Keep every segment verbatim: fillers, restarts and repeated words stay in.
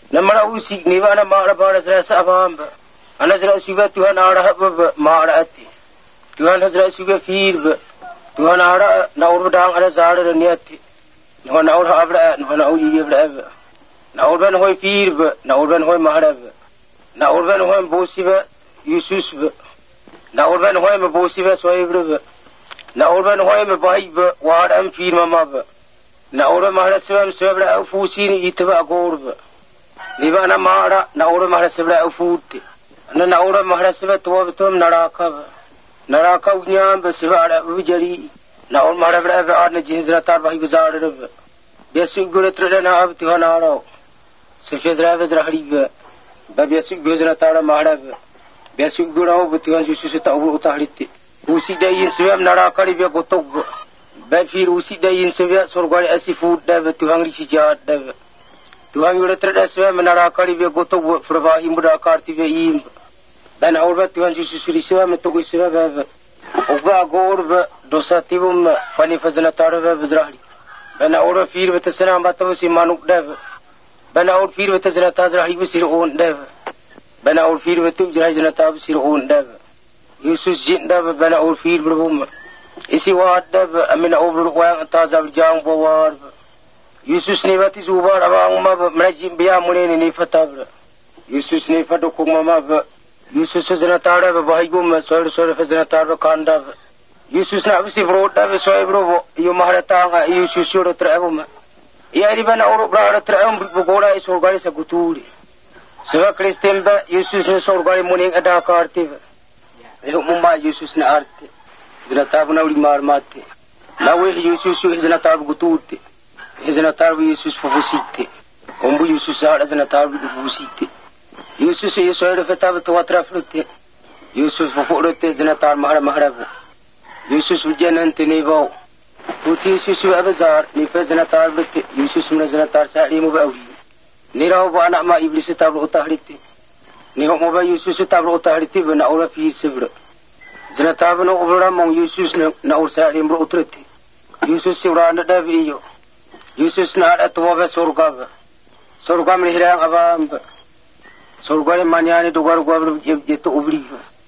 Namara usi nivana mara para serasa abamba. Anasra suga Tuhan ara ba mara ati. Tuhan hasra suga fir ba. Tuhan ara naur dang ara zara niati. No naur habra no naur yebra ba. Naur ban hoy fir ba, naur ban hoy mara ba. Naur ban hoy bosi ba, Yusus ba. Naur ban hoy ma bosi ba soibra ba. Naur ban hoy ma bai ba, war am fir mama ba. Naur mara sebab sebra fusi ni itba gor ba. Nivana mara naur mara sebra futi. Na naura maharasaba tuwa betum naraka ba. Naraka unyam ba sibara ujari. Naur maharabra ba arna jihizra tar bahi guzar ba. Biasu guretra na ab Tuhan ara. Sefedra ba drahri ba. Ba biasu guzra tar maharab. Biasu gurao ba Tuhan Yesus ta u utahrite. Usi dayin sebab naraka ri ba gotok ba. Ba fir usi dayin sebab sorgari asifut da ba Tuhan ri sijat da ba. Tuhan guretra sebab naraka ri ba gotok prabahi mudakar ti ba im. Dan aurba Tuhan Yesus Kristus metugu sebab uba gorba dosa tibum fani fazna tarba bidrahli. Dan aurba fir betasna bataw si manuk dav. Dan aur fir betasna tazrahi bisir on dav. Dan aur fir betu jahizna tab sir on dav. Yesus jin dav dan aur fir berbum. Isi wad dav amin aur wa tazab jang bawar. Yesus ni bati zubar abang ma mrajim biya munene ni fatabra. Yesus ni fadu kumama Yesus zina tara ba bahi gum sor sor zina tara kanda Yesus na abisi broda be soy bro yo maharata nga Yesus yo traum ya riba na oro bra traum bogora iso gari sa guturi seva kristem ba Yesus ne sor gari muning ada karti yo mumma Yesus na arte zina tabu na uri mar mate na we Yesus yo zina tabu guturte zina tabu Yesus fofusite ombu Yesus ara zina tabu fofusite Yesus ye soyre fetaba to atraflutte Yesus foforote zinatar mahara mahara Yesus ujanante nebo uti Yesus abazar ni fezinatar lutte Yesus mun zinatar sari mo bawi niraw ba anak ma iblis tabro utahrite ni ho mo ba Yesus tabro utahrite bana ora fi sibra zinatar no obra mo Yesus na ur sari mo utrete Yesus urana daviyo Yesus na atwa ba surga surga me hirang abam Sorgare manyane dogar gwabru jeto ubri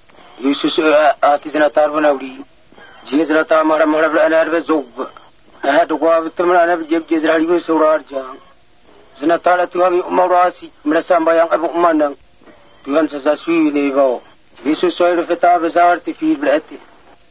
Yesus ati zinatar banawri je zinatar mara mara anar be zog ha dogwa tamra ana jeb jezrali be surar jang zinatar tuami umrasi merasa bayang abu mandang Tuhan sasasui nebo Yesus soir feta bazar ti fi brati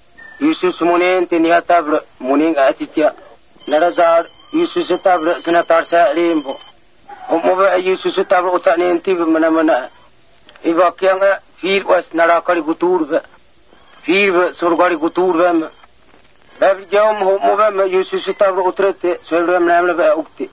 Yesus munen tiniata br munen atitia narazar Yesus tabra zinatar sa limbo Omoba Yesus tabra utane enti mana mana iba kyanga fir was narakari guturba fir surgari guturba bab jom omoba Yesus tabra utrete selram namla ba ukti